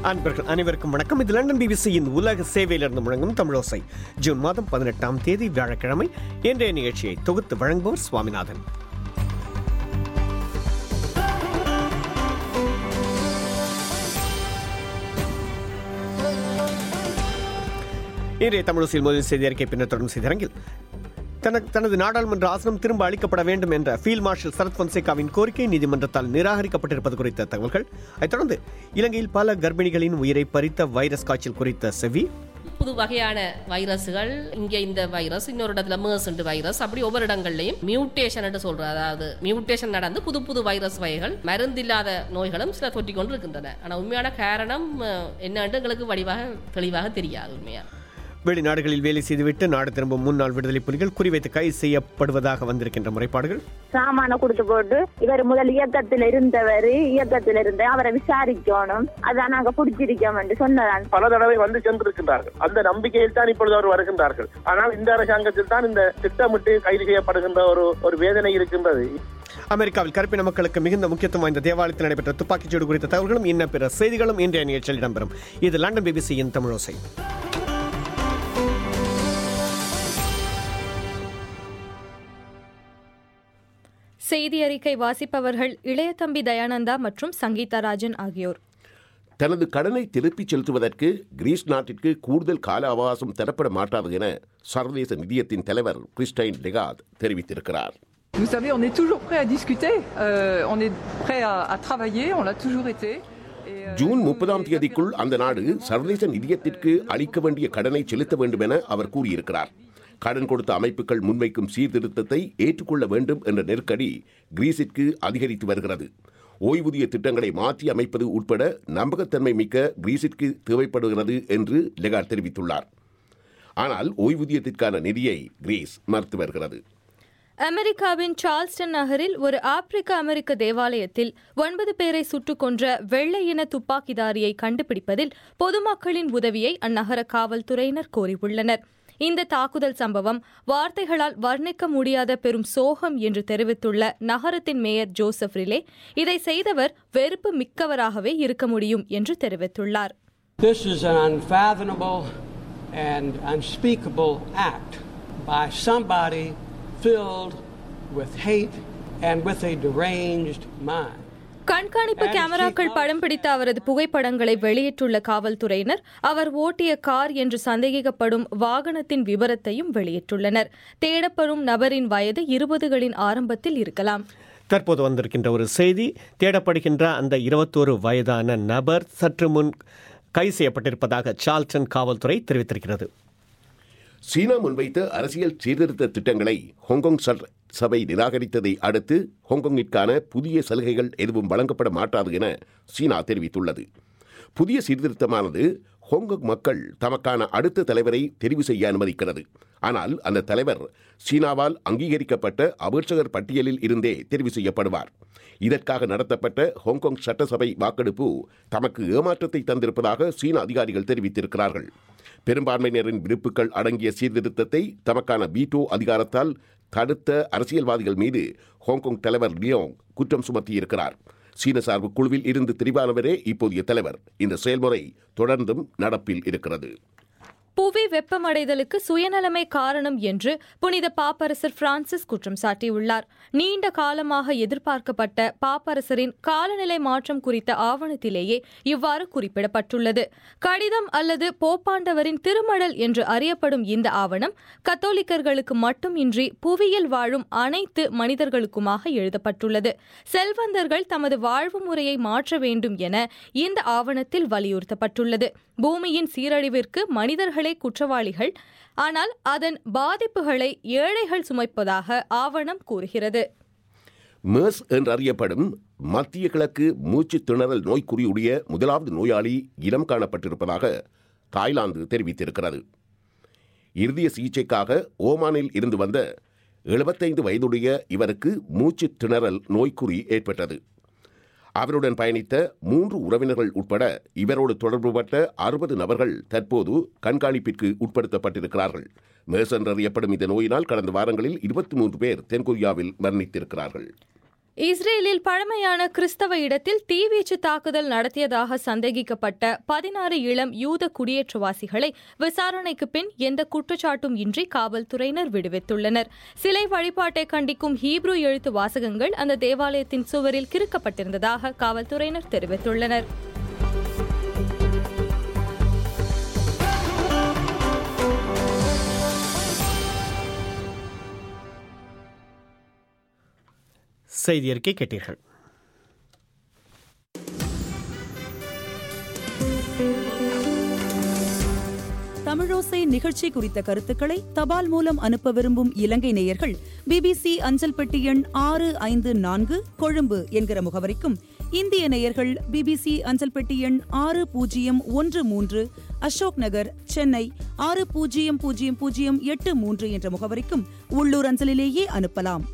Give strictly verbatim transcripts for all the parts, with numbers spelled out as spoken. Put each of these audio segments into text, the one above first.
அன்பர்கள் அனைவருக்கும் வணக்கம். இது லண்டன் பிபிசியின் உலக சேவையிலிருந்து முழங்கும் தமிழோசை. ஜூன் மாதம் பதினெட்டாம் தேதி வியாழக்கிழமை. இன்றைய நிகழ்ச்சியை தொகுத்து வழங்குபவர் சுவாமிநாதன். இன்றைய தமிழோசையில் முதல் செய்தி அறிக்கை பின்னர் தொடரும் செய்தியரங்கில் தனது நாடாளுமன்ற ஆசனம் திரும்ப அளிக்கப்பட வேண்டும் என்ற ஃபீல்ட் மார்ஷல் சரத் பொன்சேகாவின் கோரிக்கை நீதிமன்றத்தால் நிராகரிக்கப்பட்டிருப்பது குறித்த தகவல்கள். அதைத் தொடர்ந்து இலங்கையில் பல கர்ப்பிணிகளின் உயிரை பறித்த வைரஸ் காய்ச்சல் குறித்த செவி. புது வகையான வைரஸ்கள், இங்கே இந்த வைரஸ், இன்னொரு இடத்துல மேர்ஸ் வைரஸ், அப்படி ஒவ்வொரு இடங்கள்லையும் மியூட்டேஷன் என்று சொல்ற, அதாவது மியூட்டேஷன் நடந்து புது புது வைரஸ் வகைகள், மருந்தில்லாத நோய்களும் சில தொற்றிக் கொண்டு இருக்கின்றன. ஆனால் உண்மையான காரணம் என்னன்னு எங்களுக்கு வடிவாக தெளிவாக தெரியாது. உண்மையா வெளிநாடுகளில் வேலை செய்துவிட்டு நாடு திரும்பும் முன்னாள் விடுதலை புலிகள் குறிவைத்து கைது செய்யப்படுவதாக வந்திருக்கின்ற முறைப்பாடுகள். சாமான கொடுத்து போட்டு இவர் முதல் இயக்கத்தில் இருந்தவர் இயக்கத்தில் இருந்த அவரை விசாரிக்கணும், அதான் நாங்க பிடிச்சிருக்கோம் என்று சொன்னதான். பல தடவை வந்து சென்றிருக்கின்றார்கள். அந்த நம்பிக்கையில் தான் இப்பொழுது அவர் வருகின்றார்கள். ஆனால் இந்த அரசாங்கத்தில் தான் இந்த திட்டமிட்டு கைது செய்யப்படுகின்ற ஒரு ஒரு வேதனை இருக்கின்றது. அமெரிக்காவில் கருப்பின மக்களுக்கு மிகுந்த முக்கியத்துவம் வாய்ந்த தேவாலயத்தில் நடைபெற்ற துப்பாக்கிச்சூடு குறித்த தகவல்களும் இன்ன பிற செய்திகளும் இன்றைய நிகழ்ச்சியில் இடம்பெறும். இது லண்டன் பிபிசியின் தமிழோசை. செய்தி அறிக்கை வாசிப்பவர்கள் இளையதம்பி தயானந்தா மற்றும் சங்கீதா ராஜன் ஆகியோர். தனது கடனை திருப்பிச் செலுத்துவதற்கு கிரீஸ் நாட்டிற்கு கூடுதல் கால அவகாசம் தரப்பட மாட்டாது என சர்வதேச நிதியத்தின் தலைவர் கிறிஸ்டைன் லெகார்ட் தெரிவித்திருக்கிறார். Vous savez, on est toujours prêt à discuter, euh, on est prêt à, à travailler, on l'a toujours été. June முப்பதாம் தேதிக்குள் அந்த நாடு சர்வதேச நிதியத்திற்கு அளிக்க வேண்டிய கடனை செலுத்த வேண்டும் என அவர் கூறியிருக்கிறார். கடன் கொடுத்த அமைப்புகள் முன்வைக்கும் சீர்திருத்தத்தை ஏற்றுக்கொள்ள வேண்டும் என்ற நெருக்கடி கிரீஸிற்கு அதிகரித்து வருகிறது. ஓய்வூதிய திட்டங்களை மாற்றி அமைப்பது உட்பட நம்பகத்தன்மை மிக்க கிரீஸிற்கு தேவைப்படுகிறது என்று லெகார்ட் தெரிவித்துள்ளார். ஆனால் ஓய்வூதியத்திற்கான நிதியை கிரீஸ் மறுத்து வருகிறது. அமெரிக்காவின் சார்ல்ஸ்டன் நகரில் ஒரு ஆப்பிரிக்க அமெரிக்க தேவாலயத்தில் ஒன்பது பேரை சுட்டுக் கொன்ற வெள்ளை இன துப்பாக்கிதாரியை கண்டுபிடிப்பதில் பொதுமக்களின் உதவியை அந்நகர காவல்துறையினர் கோரியுள்ளனர். இந்த தாக்குதல் சம்பவம் வார்த்தைகளால் வர்ணிக்க முடியாத பெரும் சோகம் என்று தெரிவித்துள்ள நகரத்தின் மேயர் ஜோசப் ரிலே, இதை செய்தவர் வெறுப்பு மிக்கவராகவே இருக்க முடியும் என்று தெரிவித்துள்ளார். This is an unfathomable and unspeakable act by somebody filled with hate and with a deranged mind. கண்காணிப்பு கேமராக்கள் படம் பிடித்த அவரது புகைப்படங்களை வெளியிட்டுள்ள காவல்துறையினர் அவர் ஓட்டிய கார் என்று சந்தேகிக்கப்படும் வாகனத்தின் விபரத்தையும் வெளியிட்டுள்ளனர். தேடப்படும் நபரின் வயது இருபதுகளின் ஆரம்பத்தில் இருக்கலாம். தற்போது வந்திருக்கின்ற ஒரு செய்தி. தேடப்படுகின்ற அந்த இருபத்தோரு வயதான நபர் சற்று முன் கைது செய்யப்பட்டிருப்பதாக சார்ல்ஸ்டன் காவல்துறை தெரிவித்திருக்கிறது. சீனா முன்வைத்த அரசியல் சீர்திருத்த திட்டங்களை ஹாங்காங் சபை நிராகரித்ததை அடுத்து ஹாங்காங்கிற்கான புதிய சலுகைகள் எதுவும் வழங்கப்பட மாட்டாது என சீனா தெரிவித்துள்ளது. புதிய சீர்திருத்தமானது ஹாங்காங் மக்கள் தமக்கான அடுத்த தலைவரை தெரிவு செய்ய அனுமதிக்கிறது. ஆனால் அந்த தலைவர் சீனாவால் அங்கீகரிக்கப்பட்ட அபேட்சகர் பட்டியலில் இருந்தே தெரிவு செய்யப்படுவார். இதற்காக நடத்தப்பட்ட ஹாங்காங் சட்டசபை வாக்கெடுப்பு தமக்கு ஏமாற்றத்தை தந்திருப்பதாக சீன அதிகாரிகள் தெரிவித்திருக்கிறார்கள். பெரும்பான்மையினரின் விருப்புகள் அடங்கிய சீர்திருத்தத்தை தமக்கான வீட்டோ அதிகாரத்தால் தடுத்த அரசியல்வாதிகள் மீது ஹாங்காங் தலைவர் லியோங் குற்றம் சுமத்தியிருக்கிறார். சீன சார்பு குழுவில் இருந்து தெரிவானவரே இப்போதைய தலைவர். இந்த செயல்முறை தொடர்ந்தும் நடப்பில் இருக்கிறது. புவி வெப்பமடைதலுக்கு சுயநலமே காரணம் என்று புனித பாப்பரசர் பிரான்சிஸ் குற்றம் சாட்டியுள்ளார். நீண்ட காலமாக எதிர்பார்க்கப்பட்ட பாப்பரசரின் காலநிலை மாற்றம் குறித்த ஆவணத்திலேயே இவ்வாறு குறிப்பிடப்பட்டுள்ளது. கடிதம் அல்லது போப்பாண்டவரின் திருமடல் என்று அறியப்படும் இந்த ஆவணம் கத்தோலிக்கர்களுக்கு மட்டுமின்றி புவியில் வாழும் அனைத்து மனிதர்களுக்குமாக எழுதப்பட்டுள்ளது. செல்வந்தர்கள் தமது வாழ்வு முறையை மாற்ற வேண்டும் என இந்த ஆவணத்தில் வலியுறுத்தப்பட்டுள்ளது. பூமியின் சீரழிவிற்கு மனிதர்கள் குற்றவாளிகள், ஆனால் அதன் பாதிப்புகளை ஏழைகள் சுமைப்பதாக ஆவணம் கூறுகிறது. மேர்ஸ் என்றறியப்படும் மத்திய கிழக்கு மூச்சு திணறல் நோய்க்குறியுடைய முதலாவது நோயாளி இனம் காணப்பட்டிருப்பதாக தாய்லாந்து தெரிவித்திருக்கிறது. இருதய சிகிச்சைக்காக ஓமானில் இருந்து வந்த எழுபத்தைந்து வயதுடைய இவருக்கு மூச்சு திணறல் நோய்க்குறி ஏற்பட்டது. அவருடன் பயணித்த மூன்று உறவினர்கள் உட்பட இவரோடு தொடர்புபட்ட அறுபது நபர்கள் தற்போது கண்காணிப்பிற்கு உட்படுத்தப்பட்டிருக்கிறார்கள். மேர்ஸ் என்றறியப்படும் இந்த நோயினால் கடந்த வாரங்களில் இருபத்தி மூன்று பேர் தென்கொரியாவில் மரணித்திருக்கிறார்கள். இஸ்ரேலில் பழமையான கிறிஸ்தவ இடத்தில் தீவீச்சு தாக்குதல் நடத்தியதாக சந்தேகிக்கப்பட்ட பதினாறு இளம் யூத குடியேற்றவாசிகளை விசாரணைக்கு பின் எந்த குற்றச்சாட்டும் இன்றி காவல்துறையினர் விடுவித்துள்ளனர். சிலை வழிபாட்டை கண்டிக்கும் ஹீப்ரு எழுத்து வாசகங்கள் அந்த தேவாலயத்தின் சுவரில் கிறுக்கப்பட்டிருந்ததாக காவல்துறையினர் தெரிவித்துள்ளனர். செய்தி அறிக்கை கேட்டீர்கள். தமிழோசை நிகழ்ச்சி குறித்த கருத்துக்களை தபால் மூலம் அனுப்ப விரும்பும் இலங்கை நேயர்கள் பிபிசி அஞ்சல் பெட்டி எண் ஆறு ஐந்து நான்கு கொழும்பு என்கிற முகவரிக்கும், இந்திய நேயர்கள் பிபிசி அஞ்சல் பெட்டி எண் ஆறு பூஜ்ஜியம் ஒன்று மூன்று அசோக் நகர் சென்னை ஆறு பூஜ்ஜியம் பூஜ்ஜியம் பூஜ்ஜியம் எட்டு மூன்று என்ற முகவரிக்கும் உள்ளூர் அஞ்சலிலேயே அனுப்பலாம்.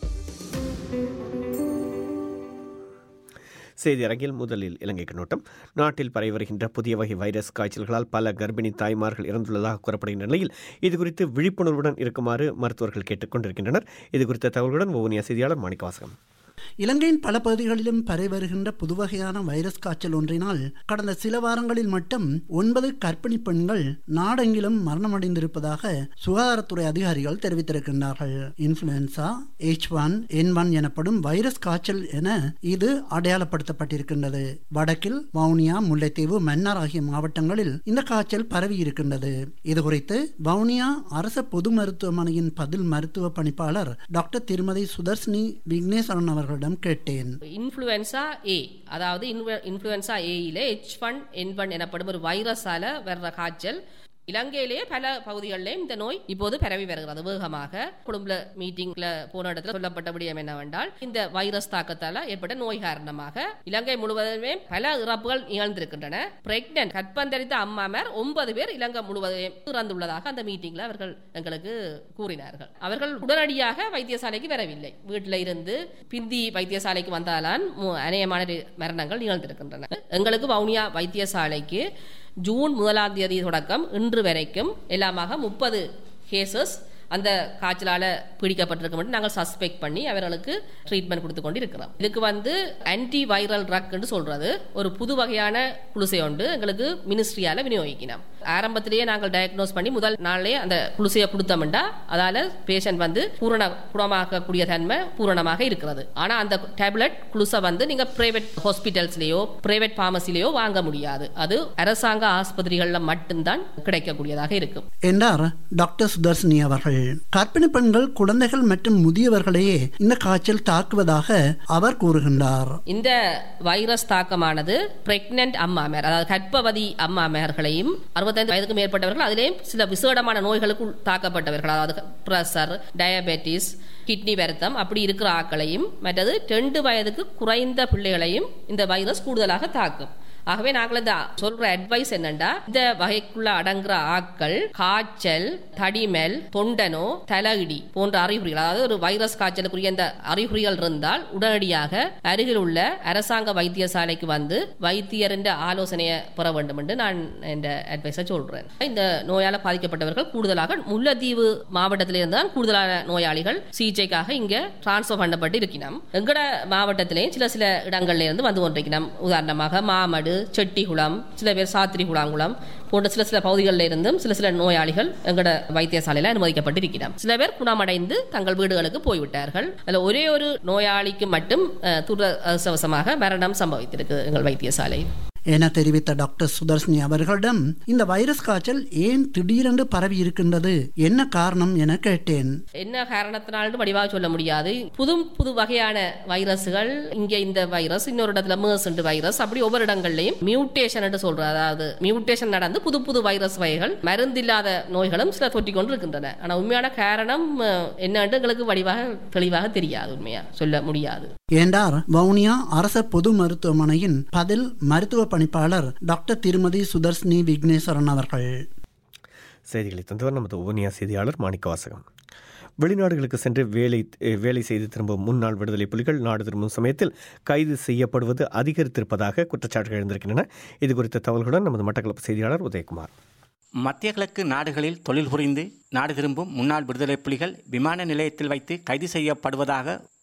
செய்தி அரங்கில் முதலில் இலங்கை கண்ணோட்டம். நாட்டில் பரவி வருகின்ற புதிய வகை வைரஸ் காய்ச்சல்களால் பல கர்ப்பிணி தாய்மார்கள் இறந்துள்ளதாக கூறப்படுகின்ற நிலையில் இதுகுறித்து விழிப்புணர்வுடன் இருக்குமாறு மருத்துவர்கள் கேட்டுக் கொண்டிருக்கின்றனர். இதுகுறித்த தகவல்களுடன் வவுனியா செய்தியாளர் மாணிக்கவாசகம். இலங்கையின் பல பகுதிகளிலும் பரவி வருகின்ற புதுவகையான வைரஸ் காய்ச்சல் ஒன்றினால் கடந்த சில வாரங்களில் மட்டும் ஒன்பது கர்ப்பிணி பெண்கள் நாடெங்கிலும் மரணமடைந்திருப்பதாக சுகாதாரத்துறை அதிகாரிகள் தெரிவித்திருக்கின்றார்கள். Influenza H one N one எனப்படும் வைரஸ் காய்ச்சல் என இது அடையாளப்படுத்தப்பட்டிருக்கின்றது. வடக்கில் வவுனியா, முல்லைத்தீவு, மன்னார் ஆகிய மாவட்டங்களில் இந்த காய்ச்சல் பரவி இருக்கின்றது. இதுகுறித்து வவுனியா அரசு பொது மருத்துவமனையின் பதில் மருத்துவ பணிப்பாளர் டாக்டர் திருமதி சுதர்ஷினி விக்னேஸ்வரன் அவர்களிடம் கேட்டேன். இன்ஃப்ளூயன்சா ஏ, அதாவது இன்ஃப்ளூயன்சா ஏயிலே எச் ஒன் என் ஒன் எனப்படும் ஒரு வைரஸால வர்ற காய்ச்சல் இலங்கையிலேயே பல பகுதிகளிலேயும் இந்த நோய் இப்போது பரவி வருகிறது வேகமாக. குடும்ப மீட்டிங்ல போன இடத்துல சொல்லப்பட்ட விடயம் என்னவென்றால், இந்த வைரஸ் தாக்கத்தால ஏற்பட்ட நோய் காரணமாக இலங்கை முழுவதுமே பல இறப்புகள் நிகழ்ந்திருக்கின்றன. பிரெக்னன்ட் கற்பந்தரித்த அம்மாமார் ஒன்பது பேர் இலங்கை முழுவதும் இறந்துள்ளதாக அந்த மீட்டிங்ல அவர்கள் எங்களுக்கு கூறினார்கள். அவர்கள் உடனடியாக வைத்தியசாலைக்கு வரவில்லை. வீட்டில் இருந்து பிந்தி வைத்தியசாலைக்கு வந்தால்தான் அநேகமான மரணங்கள் நிகழ்ந்திருக்கின்றன. எங்களுக்கு வவுனியா வைத்தியசாலைக்கு ஜூன் முதலாம் தேதி தொடக்கம் இன்று வரைக்கும் எல்லாமாக முப்பது கேசஸ் அந்த காய்ச்சலால பிடிக்கப்பட்டிருக்க மட்டும் நாங்கள் சஸ்பெக்ட் பண்ணி அவர்களுக்கு ட்ரீட்மெண்ட் கொடுத்து கொண்டு இருக்கிறோம். இதுக்கு வந்து ஆன்டி வைரல் ட்ரக் என்று சொல்றது ஒரு புது வகையான குளுசை ஒன்று எங்களுக்கு மினிஸ்ட்ரியால விநியோகிக்கணும். ஆரம்பத்திலேயே நாங்கள் டயக்னோஸ் பண்ணி முதல் நாள்லேயே அந்த குளுசையை கொடுத்தோம்னா அதால பேஷண்ட் வந்து பூரண குணமாக்கக்கூடிய தன்மை பூரணமாக இருக்கிறது. ஆனா அந்த டேப்லெட் குளுசை வந்து நீங்க பிரைவேட் ஹாஸ்பிட்டல்ஸ்லயோ பிரைவேட் பார்மசிலேயோ வாங்க முடியாது. அது அரசாங்க ஆஸ்பத்திரிகள்ல மட்டும்தான் கிடைக்கக்கூடியதாக இருக்கும் என்றார் டாக்டர் சுதர்ஷினி அவர்கள். கர்ப்பிணி பெண்கள், குழந்தைகள் மற்றும் முதியவர்களையே இந்த காய்ச்சல் தாக்குவதாக அவர் கூறுகின்றார். இந்த வைரஸ் தாக்கமானது பிரெக்னன்ட் அம்மாமார், அதாவது கர்ப்பவதி அம்மாமார்களையும் அறுபத்தைந்து வயதுக்கு மேற்பட்டவர்கள், அதிலேயும் சில விசேடமான நோய்களுக்கு தாக்கப்பட்டவர்கள், அதாவது பிரஷர், டயபெட்டிஸ், கிட்னி வருத்தம் அப்படி இருக்கிற ஆட்களையும், மற்றது ரெண்டு வயதுக்கு குறைந்த பிள்ளைகளையும் இந்த வைரஸ் கூடுதலாக தாக்கும். ஆகவே நாங்கள் இந்த சொல்ற அட்வைஸ் என்னன்னா, இந்த வகைக்குள்ள அடங்குற ஆட்கள் காய்ச்சல், தடிமல், தொண்டனோ, தலையிடி போன்ற அறிகுறிகள், அதாவது ஒரு வைரஸ் காய்ச்சலுக்குரிய இந்த அறிகுறிகள் இருந்தால் உடனடியாக அருகில் உள்ள அரசாங்க வைத்தியசாலைக்கு வந்து வைத்தியரின் ஆலோசனையை பெற வேண்டும் என்று நான் இந்த அட்வைஸை சொல்றேன். இந்த நோயால பாதிக்கப்பட்டவர்கள் கூடுதலாக முல்லைத்தீவு மாவட்டத்திலிருந்து தான் கூடுதலான நோயாளிகள் சிகிச்சைக்காக இங்க டிரான்ஸ்பர் பண்ணப்பட்டு இருக்கணும். எங்கட மாவட்டத்திலேயும் சில சில இடங்கள்ல இருந்து வந்து கொண்டிருக்கணும். உதாரணமாக மாமடு, செட்டிகுளம், சில பேர் சாத்திரிகுளாங்குளம் போன்ற சில சில பகுதிகளில் இருந்தும் சில சில நோயாளிகள் எங்கட வைத்தியசாலையில் அனுமதிக்கப்பட்டிருக்கிறார். சில பேர் குணமடைந்து தங்கள் வீடுகளுக்கு போய்விட்டார்கள். அதில் ஒரே ஒரு நோயாளிக்கு மட்டும் துரதிர்ஷ்டவசமாக மரணம் சம்பவித்திருக்கு எங்கள் வைத்தியசாலை என தெரிவித்த டாக்டர் சுதர்ஷினி அவர்களிடம் இந்த வைரஸ் காய்ச்சல் ஏன் திடீரென்று பரவி இருக்கின்றது, என்ன காரணம் என கேட்டேன். என்ன காரணத்தினாலும் வடிவாக சொல்ல முடியாது. புது புது வகையான வைரஸ்கள், இங்கே இந்த வைரஸ், இன்னொரு இடத்துல மேர்ஸ் வைரஸ், அப்படி ஒவ்வொரு இடங்கள்லையும் மியூட்டேஷன் என்று சொல்ற, அதாவது மியூட்டேஷன் நடந்து புது புது வைரஸ் வகைகள், மருந்தில்லாத நோய்களும் சில தொற்றிக் கொண்டு இருக்கின்றன. ஆனா உண்மையான காரணம் என்னன்னு எங்களுக்கு வடிவாக தெளிவாக தெரியாது, உண்மையா சொல்ல முடியாது என்றார் வவுனியா அரச பொது மருத்துவமனையின் பதில் மருத்துவ பணிப்பாளர் டாக்டர் திருமதி சுதர்ஷினி விக்னேஸ்வரன் அவர்கள். செய்திகளை தந்தவர் நமது வவுனியா செய்தியாளர் மாணிக்கவாசகம். வெளிநாடுகளுக்கு சென்று வேலை வேலை செய்து திரும்பும் முன்னாள் விடுதலை புலிகள் நாடு திரும்பும் சமயத்தில் கைது செய்யப்படுவது அதிகரித்திருப்பதாக குற்றச்சாட்டுகள் எழுந்திருக்கின்றன. இது குறித்த தகவல்களுடன் நமது மட்டக்களப்பு செய்தியாளர் உதயகுமார். மத்திய கிழக்கு நாடுகளில் தொழில் புரிந்து நாடு திரும்பும் முன்னாள் விடுதலை புலிகள் விமான நிலையத்தில் வைத்து கைது செய்யப்படுவதாக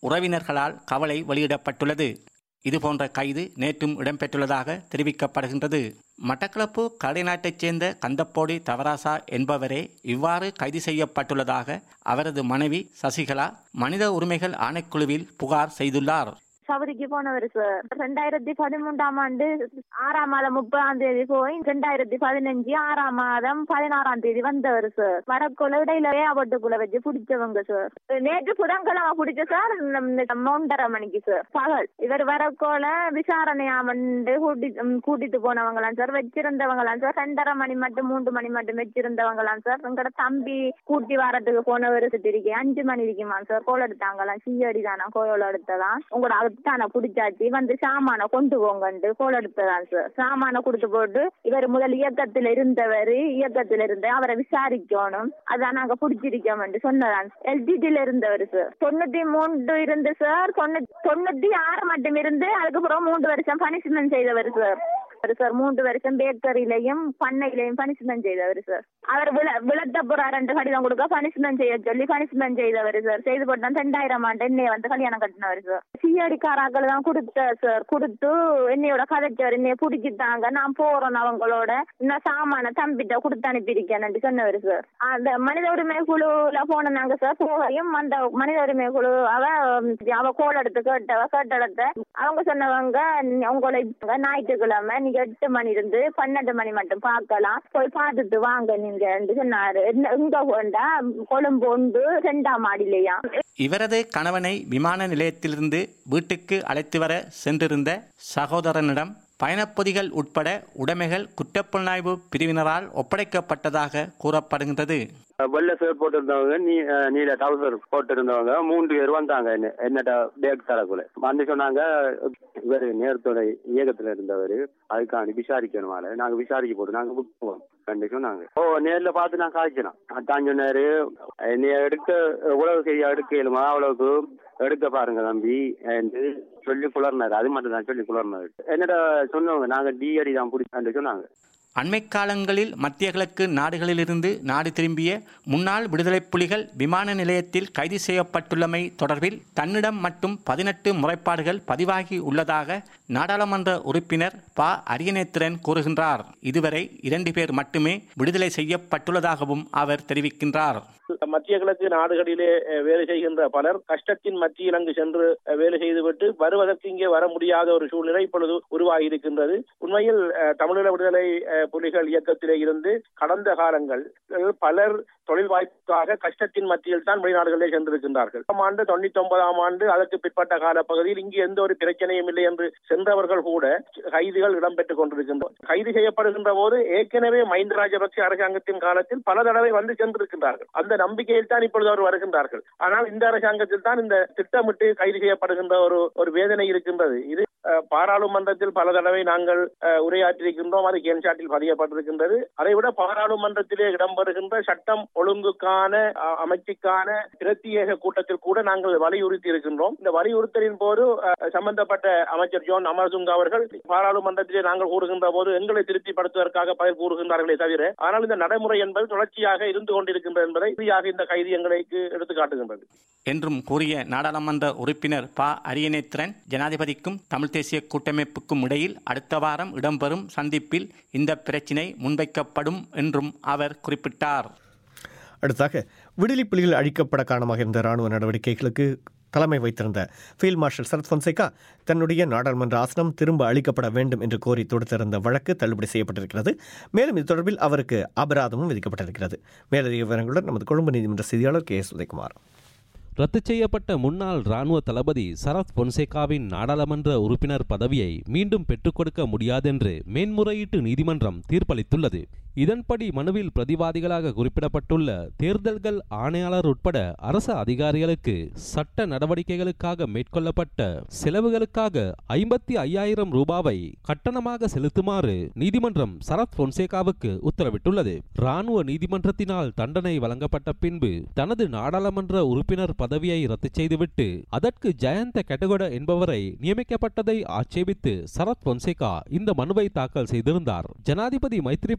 உறவினர்களால் கவலை வெளியிடப்பட்டுள்ளது. இதுபோன்ற கைது நேற்றும் இடம்பெற்றுள்ளதாக தெரிவிக்கப்படுகின்றது. மட்டக்களப்பு கடைநாட்டைச் சேர்ந்த கந்தப்போடி தவராசா என்பவரே இவ்வாறு கைது செய்யப்பட்டுள்ளதாக அவரது மனைவி சசிகலா மனித உரிமைகள் ஆணைக்குழுவில் புகார் செய்துள்ளார். சவுதிக்கு போனவர் சார். ரெண்டாயிரத்தி பதிமூன்றாம் ஆண்டு ஆறாம் மாதம் முப்பதாம் தேதி போய் ரெண்டாயிரத்தி பதினஞ்சு ஆறாம் மாதம் பதினாறாம் தேதி வந்தவர் சார். வரக்குள்ள இடையில ஆபத்துக்குள்ள வச்சு பிடிச்சவங்க சார். நேற்று புதன்கிழமை பிடிச்ச சார் மூன்றரை மணிக்கு சார் பகல். இவர் வரக்கோல விசாரணையாமண்டு கூட்டி கூட்டிட்டு போனவங்களாம் சார். வச்சிருந்தவங்களாம் சார். ரெண்டரை மணி மட்டும் மூன்று மணி மட்டும் வச்சிருந்தவங்களாம் சார். எங்கட தம்பி கூட்டி வரத்துக்கு போனவர் இருக்கேன் அஞ்சு மணி இருக்குமா சார். கோல் எடுத்தாங்களாம். சீயடி தானா கோயில் எடுத்ததான் உங்களோட தான குடிச்சாச்சு வந்து சாமான கொண்டு போங்கண்டு கோல் எடுத்ததான் சார். சாமான கொடுத்து போட்டு இவர் முதல் இயக்கத்தில் இருந்தவர் இயக்கத்தில் இருந்த அவரை விசாரிக்கணும் அதான் நாங்க பிடிச்சிருக்கோம் சொன்னதான். எல்டிடில இருந்தவர் சார். தொண்ணூத்தி மூன்று இருந்து சார். தொண்ணூத்தி ஆறு மட்டும் இருந்து அதுக்கப்புறம் மூன்று வருஷம் பனிஷ்மெண்ட் செய்தவர் சார். சார் மூன்று வருஷம் பேக்கரியிலையும் பண்ணையிலையும் பனிஷ்மெண்ட் செய்தவர் சார். அவர் விளத்த புறா ரெண்டு கடிதம் கொடுக்க பனிஷ்மெண்ட் செய்ய சொல்லி பனிஷ்மெண்ட் செய்தவர் சார். செய்து போட்டான் ரெண்டாயிரம் ஆண்டு என்னைய வந்து கல்யாணம் கட்டினவர் சார். சிஐடிக்காராக்கள் தான் கொடுத்த சார். கொடுத்து என்னையோட கதைச்சவர் என்னைய பிடிச்சிட்டாங்க நான் போறோம் அவங்களோட இன்னும் சாமான தம்பிட்ட கொடுத்து அனுப்பியிருக்கேன் சொன்னவர் சார். அந்த மனித உரிமை குழுல போனாங்க சார். போகையும் அந்த மனித உரிமை குழு அவ அவ கோல் எடுத்து கேட்டவ கேட்டெடுத்த அவங்க சொன்னவங்க உங்களை ஞாயிற்றுக்கிழமை நீங்க எட்டு மணி இருந்து பன்னெண்டு மணி மட்டும் பார்க்கலாம் போய் பார்த்துட்டு வாங்க நீங்க சொன்னாரு. எங்க போண்டா கொழும்பு ஒன்று ரெண்டாம் மாடிலையா. இவரது கணவனை விமான நிலையத்திலிருந்து வீட்டுக்கு அழைத்து வர சென்றிருந்த சகோதரனிடம் பயணப்பொதிகள் உட்பட உடைமைகள் குற்றப்புலனாய்வு பிரிவினரால் ஒப்படைக்கப்பட்டதாக கூறப்படுகின்றது. வெள்ள ஷர்ட் போட்டிருந்தவங்க நீ நீல டவுசர் போட்டிருந்தவங்க மூன்று பேர் வந்தாங்க. என்னட்ட பேக் தரக்குள்ள வந்து சொன்னாங்க இவர் நேரத்தோட இயக்கத்துல இருந்தவர் அதுக்காண்டி விசாரிக்கணுமால நாங்க விசாரிக்க போட்டு நாங்க புக் போவோம் கண்டு சொன்னாங்க. ஓ நேர்ல பார்த்து நான் காய்ச்சினோம். அதான் சொன்னாரு நீ எடுக்க உழவு செய்ய எடுக்கலுமா அவ்வளவுக்கு எடுக்க பாருங்க தம்பி என்று சொல்லி குளர்னாரு. அது மட்டும் தான் சொல்லி குளர்னாரு. என்னோட சொன்னவங்க நாங்க டிஆடி தான் பிடிச்சான்னு சொன்னாங்க. அண்மை காலங்களில் மத்திய கிழக்கு நாடுகளிலிருந்து நாடு திரும்பிய முன்னாள் விடுதலை புலிகள் விமான நிலையத்தில் கைது செய்யப்பட்டுள்ளமை தொடர்பில் தன்னிடம் மட்டும் பதினெட்டு முறைப்பாடுகள் பதிவாகி உள்ளதாக நாடாளுமன்ற உறுப்பினர் ப அரியநேத்திரன் கூறுகின்றார். இதுவரை இரண்டு பேர் மட்டுமே விடுதலை செய்யப்பட்டுள்ளதாகவும் அவர் தெரிவிக்கின்றார். மத்திய கிழக்கு நாடுகளிலே வேலை செய்கின்ற பலர் கஷ்டத்தின் மத்தியில் அங்கு சென்று வேலை செய்துவிட்டு வருவதற்கு இங்கே வர முடியாத ஒரு சூழ்நிலை இப்பொழுது உருவாகி இருக்கின்றது. உண்மையில் தமிழீழ விடுதலை புலிகள் இயக்கத்திலே இருந்து கடந்த காலங்கள் பலர் தொழில் வாய்ப்புக்காக கஷ்டத்தின் மத்தியில் தான் வெளிநாடுகளிலே சென்றிருக்கின்றார்கள். ஆண்டு தொண்ணூத்தி ஒன்பதாம் ஆண்டு அதற்கு பிற்பட்ட கால பகுதியில் இங்கு எந்த ஒரு பிரச்சனையும் இல்லை என்று சென்றவர்கள் கூட கைதுகள் இடம்பெற்றுக் கொண்டிருக்கின்றனர். கைது செய்யப்படுகின்ற போது ஏற்கனவே மஹிந்த ராஜபக்சே அரசாங்கத்தின் காலத்தில் பல தடவை வந்து சென்றிருக்கின்றார்கள். அந்த நம்பிக்கையில் தான் இப்பொழுது அவர் வருகின்றார்கள். ஆனால் இந்த அரசாங்கத்தில் தான் இந்த திட்டமிட்டு கைது செய்யப்படுகின்ற ஒரு ஒரு வேதனை இருக்கின்றது. இது பாராளுமன்றத்தில் பல தடவை நாங்கள் உரையாற்றியிருக்கின்றோம். அது கேன்சாட்டில் பதியப்பட்டிருக்கின்றது. அதைவிட பாராளுமன்றத்திலே இடம்பெறுகின்ற சட்டம் ஒழுங்குக்கான அமைச்சுக்கான பிரத்யேக கூட்டத்தில் கூட நாங்கள் வலியுறுத்தி இருக்கின்றோம். இந்த வலியுறுத்தலின் போது சம்பந்தப்பட்ட அமைச்சர் ஜோன் அமரதுங்க அவர்கள் பாராளுமன்றத்திலே நாங்கள் கூறுகின்ற போது எங்களை திருப்திப்படுத்துவதற்காக பதில் கூறுகின்றார்களே தவிர ஆனால் இந்த நடைமுறை என்பது தொடர்ச்சியாக இருந்து கொண்டிருக்கின்றது என்பதை இந்த கைது எங்களுக்கு எடுத்துக்காட்டுகின்றது என்றும் கூறிய நாடாளுமன்ற உறுப்பினர் ப அரியநேத்திரன் ஜனாதிபதிக்கும் தமிழ் தேசிய கூட்டமைப்புக்கும் இடையில் அடுத்த வாரம் இடம்பெறும் சந்திப்பில் இந்த பிரச்சினை முன்வைக்கப்படும் என்றும் அவர் குறிப்பிட்டார். அடுத்தாக விடுதலை புலிகள் அழிக்கப்பட காரணமாக இருந்த ராணுவ நடவடிக்கைகளுக்கு தலைமை வைத்திருந்த ஃபீல்ட் மார்ஷல் சரத் பொன்சேகா தன்னுடைய நாடாளுமன்ற ஆசனம் திரும்ப அளிக்கப்பட வேண்டும் என்று கோரி தொடுத்திருந்த வழக்கு தள்ளுபடி செய்யப்பட்டிருக்கிறது. மேலும் இது தொடர்பில் அவருக்கு அபராதமும் விதிக்கப்பட்டிருக்கிறது. மேலதிக விவரங்களுடன் நமது கொழும்பு நீதிமன்ற செய்தியாளர் கே எஸ் உதயகுமார். ரத்து செய்யப்பட்ட முன்னாள் இராணுவ தளபதி சரத் பொன்சேகாவின் நாடாளுமன்ற உறுப்பினர் பதவியை மீண்டும் பெற்றுக் கொடுக்க முடியாதென்று மேன்முறையீட்டு நீதிமன்றம் தீர்ப்பளித்துள்ளது. இதன்படி மனுவில் பிரதிவாதிகளாக குறிப்பிடப்பட்டுள்ள தேர்தல்கள் ஆணையாளர் உட்பட அரசு அதிகாரிகளுக்கு சட்ட நடவடிக்கைகளுக்காக மேற்கொள்ளப்பட்ட செலவுகளுக்காக ஐம்பத்தி ஐயாயிரம் ரூபாவை கட்டணமாக செலுத்துமாறு நீதிமன்றம் சரத் பொன்சேகாவுக்கு உத்தரவிட்டுள்ளது. இராணுவ நீதிமன்றத்தினால் தண்டனை வழங்கப்பட்ட பின்பு தனது நாடாளுமன்ற உறுப்பினர் பதவியை ரத்து செய்துவிட்டு அதற்கு ஜயந்த கெட்டகொட என்பவரை நியமிக்கப்பட்டதை ஆட்சேபித்து சரத் பொன்சேகா இந்த மனுவை தாக்கல் செய்திருந்தார். ஜனாதிபதி மைத்ரிபால சிறிசேன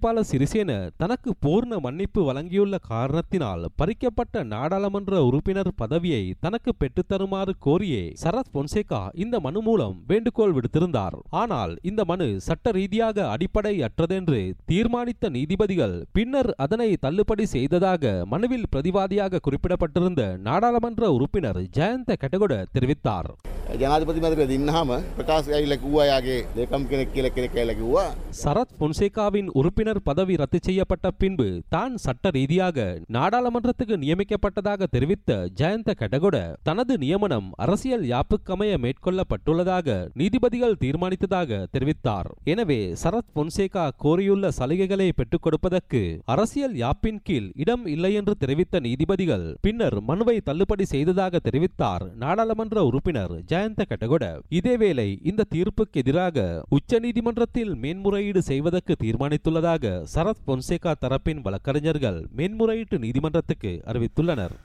சிறிசேன தனக்கு பூர்ண மன்னிப்பு வழங்கியுள்ள காரணத்தினால் பறிக்கப்பட்ட நாடாளுமன்ற உறுப்பினர் பதவியை தனக்கு பெற்றுத்தருமாறு கோரியே சரத் பொன்சேகா இந்த மனு மூலம் வேண்டுகோள் விடுத்திருந்தார். ஆனால் இந்த மனு சட்ட ரீதியாக அடிப்படையற்றதென்று தீர்மானித்த நீதிபதிகள் பின்னர் அதனை தள்ளுபடி செய்ததாக மனுவில் பிரதிவாதியாக குறிப்பிடப்பட்டிருந்த நாடாளுமன்ற உறுப்பினர் ஜயந்த கெட்டகொட தெரிவித்தார். ජනාධිපති මැදුරේ දින්නාම ප්‍රකාශ ඇවිල්ලා කිව්වා යාගේ ලේකම් කෙනෙක් කියලා කෙනෙක් ඇවිල්ලා කිව්වා. சரத் பொன்சேகாவின் உறுப்பினர் பதவி ரத்து செய்யப்பட்ட பின்பு தான் சட்ட ரீதியாக நாடாளுமன்றத்துக்கு நியமிக்கப்பட்டதாக தெரிவித்த ஜயந்த கெட்டகொட தனது நியமனம் அரசியல் யாப்புக்கமைய மேற்கொள்ளப்பட்டுள்ளதாக நீதிபதிகள் தீர்மானித்ததாக தெரிவித்தார். எனவே சரத் பொன்சேகா கோரியுள்ள சலுகைகளை பெற்றுக் கொடுப்பதற்கு அரசியல் யாப்பின் கீழ் இடம் இல்லை என்று தெரிவித்த நீதிபதிகள் பின்னர் மனுவை தள்ளுபடி செய்ததாக தெரிவித்தார் நாடாளுமன்ற உறுப்பினர் ஜயந்த கெட்டகொட. இதேவேளை இந்த தீர்ப்புக்கு எதிராக உச்ச நீதிமன்றத்தில் மேன்முறையீடு செய்வதற்கு தீர்மானித்துள்ளதாக சரத் பொன்சேகா தரப்பின் வழக்கறிஞர்கள் மேன்முறையீட்டு நீதிமன்றத்துக்கு அறிவித்துள்ளனர்.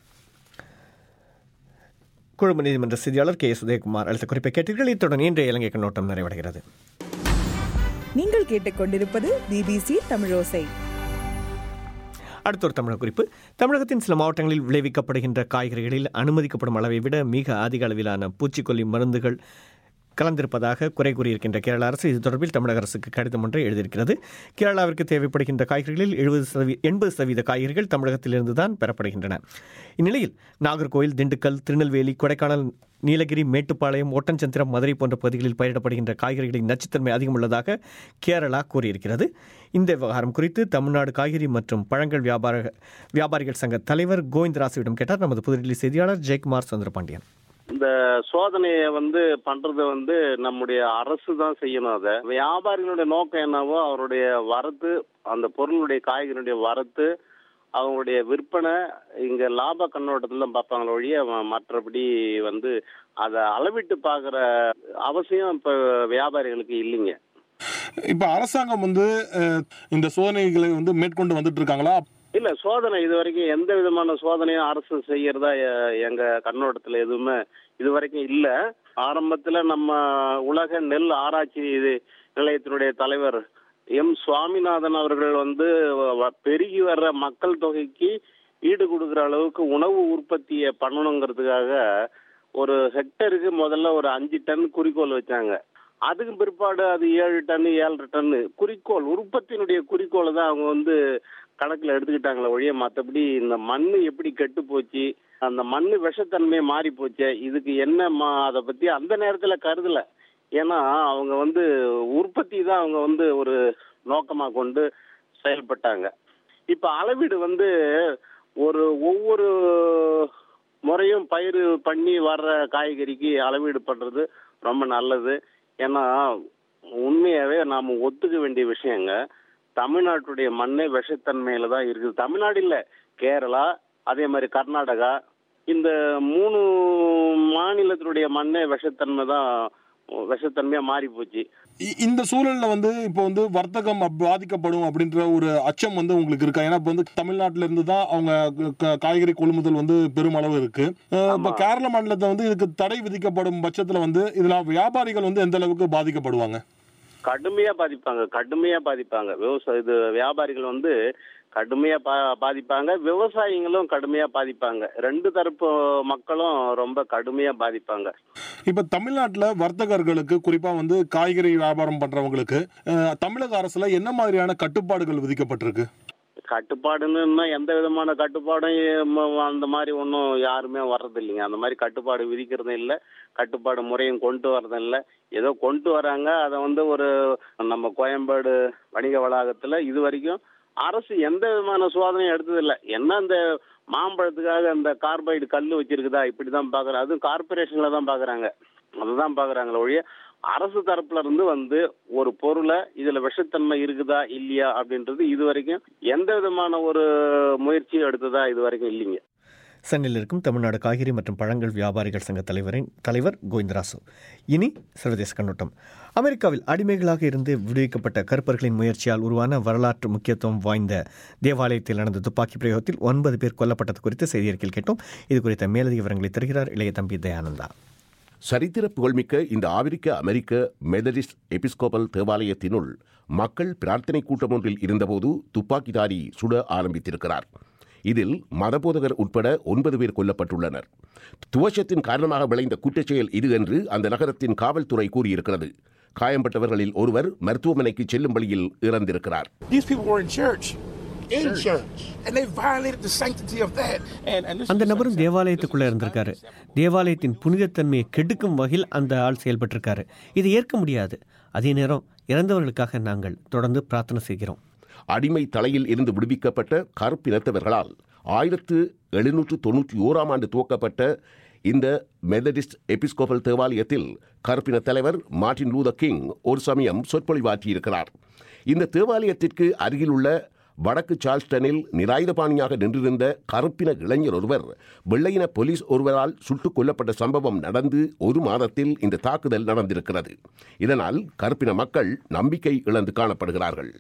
கொழும்பு நீதிமன்ற செய்தியாளர் கே உதயகுமார் அளித்த குறிப்பை கேட்டீர்கள். இத்துடன் இன்றைய இலங்கை கண்ணோட்டம் நிறைவடைகிறது. நீங்கள் கேட்டுக்கொண்டிருப்பது பிபிசி தமிழோசை. அடுத்த ஒரு தமிழக குறிப்பு. தமிழகத்தின் சில மாவட்டங்களில் விளைவிக்கப்படுகின்ற காய்கறிகளில் அனுமதிக்கப்படும் அளவை விட மிக அதிக அளவிலான பூச்சிக்கொல்லி மருந்துகள் கலந்திருப்பதாக குறை கூறியிருக்கின்ற கேரள அரசு இது தொடர்பில் தமிழக அரசுக்கு கடிதம் ஒன்றை எழுதியிருக்கிறது. கேரளாவிற்கு தேவைப்படுகின்ற காய்கறிகளில் எழுபது சதவீத எண்பது சதவீத காய்கறிகள் தமிழகத்திலிருந்து தான் பெறப்படுகின்றன. இந்நிலையில் நாகர்கோவில், திண்டுக்கல், திருநெல்வேலி, கொடைக்கானல், நீலகிரி, மேட்டுப்பாளையம், ஒட்டன்சத்திரம், மதுரை போன்ற பகுதிகளில் பயிரிடப்படுகின்ற காய்கறிகளின் நச்சுத்தன்மை அதிகம் உள்ளதாக கேரளா கூறியிருக்கிறது. இந்த விவகாரம் குறித்து தமிழ்நாடு காய்கறி மற்றும் பழங்கள் வியாபார வியாபாரிகள் சங்க தலைவர் கோவிந்தராசுவிடம் கேட்டார் நமது புதுடில்லி செய்தியாளர் ஜெயக்குமார் சந்திரபாண்டியன். இந்த சோதனையை வந்து பண்றது வந்து நம்முடைய அரசு தான் செய்யணும். அதை வியாபாரிகளுடைய நோக்கம் என்னவோ அவருடைய வரத்து, அந்த பொருளுடைய காய்கறியுடைய வரத்து, அவங்களுடைய விற்பனை இங்க லாப கண்ணோட்டத்துல பார்ப்பாங்களே ஒழிய மற்றபடி வந்து அதை அளவிட்டு பார்க்குற அவசியம் இப்ப வியாபாரிகளுக்கு இல்லைங்க. இப்ப அரசாங்கம் வந்து இந்த சோதனைகளை வந்து மேற்கொண்டு வந்துட்டு இருக்காங்களா? இல்ல, சோதனை இது வரைக்கும் எந்த விதமான சோதனையும் அரசு செய்யறதா எங்க கண்ணோட்டத்துல எதுவுமே இது வரைக்கும் இல்ல. ஆரம்பத்துல நம்ம உலக நெல் ஆராய்ச்சி நிலையத்தினுடைய தலைவர் எம் சுவாமிநாதன் அவர்கள் வந்து பெருகி வர்ற மக்கள் தொகைக்கு ஈடு கொடுக்குற அளவுக்கு உணவு உற்பத்தியை பண்ணணுங்கிறதுக்காக ஒரு ஹெக்டருக்கு முதல்ல ஒரு அஞ்சு டன் குறிக்கோள் வச்சாங்க. அதுக்கு பிற்பாடு அது ஏழு டன்னு ஏழரை டன்னு குறிக்கோள், உற்பத்தியினுடைய குறிக்கோளை தான் அவங்க வந்து கணக்குல எடுத்துக்கிட்டாங்களே ஒழிய மற்றபடி இந்த மண்ணு எப்படி கெட்டு போச்சு, அந்த மண்ணு விஷத்தன்மையை மாறி போச்சு, இதுக்கு என்ன அதை பத்தி அந்த நேரத்துல கருதல. ஏன்னா அவங்க வந்து உற்பத்தி தான் அவங்க வந்து ஒரு நோக்கமா கொண்டு செயல்பட்டாங்க. இப்ப அளவீடு வந்து ஒரு ஒவ்வொரு முறையும் பயிர் பண்ணி வர்ற காய்கறிக்கு அளவீடு பண்றது ரொம்ப நல்லது. ஏன்னா உண்மையாவே நாம ஒத்துக்க வேண்டிய விஷயங்க, தமிழ்நாட்டுடைய மண்ணே விஷத்தன்மையில தான் இருக்குது. தமிழ்நாடு இல்ல, கேரளா, அதே மாதிரி கர்நாடகா, இந்த மூணு மாநிலத்தினுடைய மண்ணே விஷத்தன்மை தான் விஷத்தன்மையா மாறி போச்சு. இந்த சூழல்ல வந்து இப்போ வந்து வர்த்தகம் பாதிக்கப்படும் அப்படின்ற ஒரு அச்சம் வந்து உங்களுக்கு இருக்கா? ஏன்னா இப்போ வந்து தமிழ்நாட்டில இருந்து தான் அவங்க காய்கறி கொள்முதல் வந்து பெருமளவு இருக்கு. இப்போ கேரள மாநிலத்தை வந்து இதுக்கு தடை விதிக்கப்படும் பட்சத்துல வந்து இதுல வியாபாரிகள் வந்து எந்த அளவுக்கு பாதிக்கப்படுவாங்க? கடுமையா பாதிப்பாங்க, கடுமையா பாதிப்பாங்க. விவசாய இது வியாபாரிகள் வந்து கடுமையா பா பாதிப்பாங்க விவசாயிகளும் கடுமையா பாதிப்பாங்க. ரெண்டு தரப்பு மக்களும் ரொம்ப கடுமையா பாதிப்பாங்க. இப்ப தமிழ்நாட்டுல வர்த்தகர்களுக்கு, குறிப்பா வந்து காய்கறி வியாபாரம் பண்றவங்களுக்கு தமிழக அரசுல என்ன மாதிரியான கட்டுப்பாடுகள் விதிக்கப்பட்டிருக்கு? கட்டுப்பாடுன்னு எந்த விதமான கட்டுப்பாடும் அந்த மாதிரி ஒன்றும் யாருமே வர்றது இல்லைங்க. அந்த மாதிரி கட்டுப்பாடு விதிக்கிறதும் இல்லை, கட்டுப்பாடு முறையும் கொண்டு வர்றதும் இல்லை. ஏதோ கொண்டு வராங்க. அதை வந்து ஒரு நம்ம கோயம்பேடு வணிக வளாகத்துல இது வரைக்கும் அரசு எந்த விதமான சோதனையும் எடுத்ததில்லை. என்ன இந்த மாம்பழத்துக்காக இந்த கார்பைடு கல் வச்சிருக்குதா இப்படிதான் பாக்குறாங்க. அதுவும் கார்பரேஷன்ல தான் பாக்குறாங்க, அதுதான் பாக்குறாங்களே ஒழிய அரசு தரப்புல இருந்து வந்து ஒரு பொருளை இதுல விஷத்தன்மை இருக்குதா இல்லையா அப்படின்றது இது வரைக்கும் எந்த விதமான ஒரு முயற்சியும் எடுத்ததா இது வரைக்கும் இல்லைங்க. சென்னையில் இருக்கும் தமிழ்நாடு காய்கறி மற்றும் பழங்கள் வியாபாரிகள் சங்க தலைவரின் தலைவர் கோவிந்தராசு. இனி சர்வதேச கண்ணோட்டம். அமெரிக்காவில் அடிமைகளாக இருந்து விடுவிக்கப்பட்ட கருப்பர்களின் முயற்சியால் உருவான வரலாற்று முக்கியத்துவம் வாய்ந்த தேவாலயத்தில் நடந்த துப்பாக்கி பிரயோகத்தில் ஒன்பது பேர் கொல்லப்பட்டது குறித்து செய்தியறிக்கையில் கேட்டோம். இது குறித்த மேலதிக விவரங்களை தருகிறார் இளைய தம்பி தயானந்தா. சரித்திர புகழ்மிக்க இந்த ஆப்பிரிக்க அமெரிக்க மெதடிஸ்ட் எபிஸ்கோபல் தேவாலயத்தினுள் மக்கள் பிரார்த்தனை கூட்டம் ஒன்றில் இருந்தபோது துப்பாக்கிதாரி சுட ஆரம்பித்திருக்கிறார். இதில் மதபோதகர் உட்பட ஒன்பது பேர் கொல்லப்பட்டுள்ளனர். துவசத்தின் காரணமாக விளைந்த குற்றச்செயல் இது என்று அந்த நகரத்தின் காவல்துறை கூறியிருக்கிறது. காயம்பட்டவர்களில் ஒருவர் மருத்துவமனைக்கு செல்லும் வழியில் இறந்திருக்கிறார். அந்த நபரும் தேவாலயத்துக்குள்ள இருந்திருக்காரு. தேவாலயத்தின் புனிதத்தன்மையை கெடுக்கும் வகையில் அந்த ஆள் செயல்பட்டிருக்காரு. இதை ஏற்க முடியாது. அதே நேரம் இறந்தவர்களுக்காக நாங்கள் தொடர்ந்து பிரார்த்தனை செய்கிறோம். அடிமை தலையில் இருந்து விடுவிக்கப்பட்ட கருப்பினத்தவர்களால் ஆயிரத்து எழுநூற்று தொன்னூற்றி ஓராம் ஆண்டு துவக்கப்பட்ட இந்த மெதடிஸ்ட் எபிஸ்கோபல் தேவாலயத்தில் கருப்பின தலைவர் மார்ட்டின் லூதர் கிங் ஒரு சமயம் சொற்பொழிவாற்றியிருக்கிறார். இந்த தேவாலயத்திற்கு அருகில் உள்ள வடக்கு சார்ல்ஸ்டனில் நிராயுதபாணியாக நின்றிருந்த கருப்பின இளைஞர் ஒருவர் வெள்ளையின போலீஸ் ஒருவரால் சுட்டுக் கொல்லப்பட்ட சம்பவம் நடந்து ஒரு மாதத்தில் இந்த தாக்குதல் நடந்திருக்கிறது. இதனால் கருப்பின மக்கள் நம்பிக்கை இழந்து காணப்படுகிறார்கள்.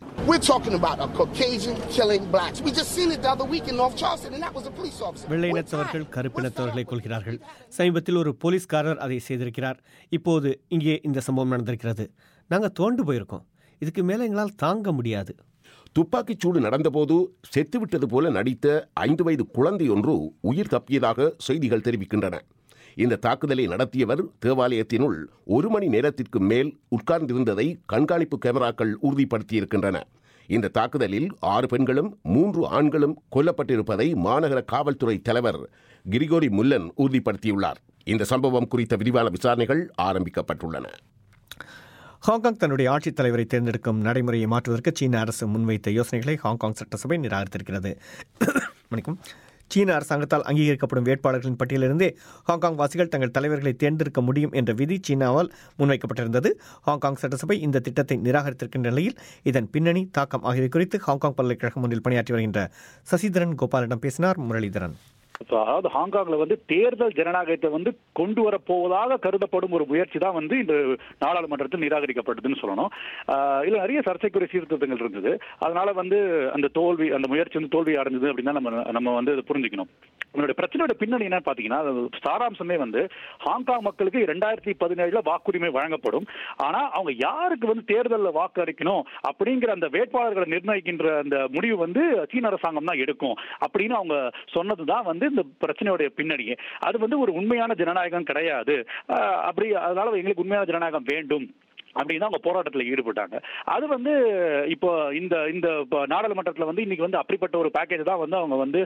வெள்ளையினத்தவர்கள் கருப்பினத்தவர்களை கொள்கிறார்கள். சமீபத்தில் ஒரு போலீஸ்காரர் அதை செய்திருக்கிறார். இப்போது இங்கே இந்த சம்பவம் நடந்திருக்கிறது. நாங்கள் தோண்டு போயிருக்கோம். இதுக்கு மேலே எங்களால் தாங்க முடியாது. துப்பாக்கிச்சூடு நடந்தபோது செத்துவிட்டது போல நடித்த ஐந்து வயது குழந்தை ஒன்று உயிர் தப்பியதாக செய்திகள் தெரிவிக்கின்றன. இந்த தாக்குதலை நடத்தியவர் தேவாலயத்தினுள் ஒரு மணி நேரத்திற்கு மேல் உட்கார்ந்திருந்ததை கண்காணிப்பு கேமராக்கள் உறுதிப்படுத்தியிருக்கின்றன. இந்த தாக்குதலில் ஆறு பெண்களும் மூன்று ஆண்களும் கொல்லப்பட்டிருப்பதை மாநகர காவல்துறை தலைவர் கிரிகோரி முல்லன் உறுதிப்படுத்தியுள்ளார். இந்த சம்பவம் குறித்த விரிவான விசாரணைகள் ஆரம்பிக்கப்பட்டுள்ளன. ஹாங்காங் தன்னுடைய ஆட்சித் தலைவரை தேர்ந்தெடுக்கும் நடைமுறையை மாற்றுவதற்கு சீன அரசு முன்வைத்த யோசனைகளை ஹாங்காங் சட்டசபை நிராகரித்திருக்கிறது. வணக்கம். சீன அரசாங்கத்தால் அங்கீகரிக்கப்படும் வேட்பாளர்களின் பட்டியலிருந்தே ஹாங்காங் வாசிகள் தங்கள் தலைவர்களை தேர்ந்தெடுக்க முடியும் என்ற விதி சீனாவால் முன்வைக்கப்பட்டிருந்தது. ஹாங்காங் சட்டசபை இந்த திட்டத்தை நிராகரித்திருக்கின்ற நிலையில் இதன் பின்னணி, தாக்கம் ஆகியவை குறித்து ஹாங்காங் பல்கலைக்கழகம் ஒன்றில் பணியாற்றி வருகின்ற சசிதரன் கோபாலிடம் பேசினார் முரளிதரன். அதாவது ஹாங்காங்ல வந்து தேர்தல் ஜனநாயகத்தை வந்து கொண்டு வர போவதாக கருதப்படும் ஒரு முயற்சி தான் வந்து இந்த நாடாளுமன்றத்தில் நிராகரிக்கப்பட்டதுன்னு சொல்லணும். இதுல நிறைய சர்ச்சைக்குரிய சீர்திருத்தங்கள் இருந்தது. அதனால வந்து அந்த தோல்வி அந்த முயற்சி வந்து தோல்வி அடைஞ்சது அப்படின்னு தான் நம்ம நம்ம வந்து புரிஞ்சுக்கணும். அதனுடைய பிரச்சனையோட பின்னணி என்னன்னு பாத்தீங்கன்னா, சாராம்சமே வந்து ஹாங்காங் மக்களுக்கு இரண்டாயிரத்தி பதினேழுல வாக்குரிமை வழங்கப்படும். ஆனா அவங்க யாருக்கு வந்து தேர்தலில் வாக்கு அளிக்கணும் அப்படிங்கிற அந்த வேட்பாளர்களை நிர்ணயிக்கின்ற அந்த முடிவு வந்து சீன அரசாங்கம் தான் எடுக்கும் அப்படின்னு அவங்க சொன்னதுதான் வந்து இந்த பிரச்சனையுடைய பின்னணியே. அது வந்து ஒரு உண்மையான ஜனநாயகம் கிடையாது. அப்படி அதனால எங்களுக்கு உண்மையான ஜனநாயகம் வேண்டும் அப்படின்னு அவங்க போராட்டத்தில் ஈடுபட்டாங்க. அது வந்து இப்போ இந்த இந்த நாடாளுமன்றத்தில் வந்து இன்னைக்கு வந்து அப்படிப்பட்ட ஒரு பேக்கேஜ் தான் வந்து அவங்க வந்து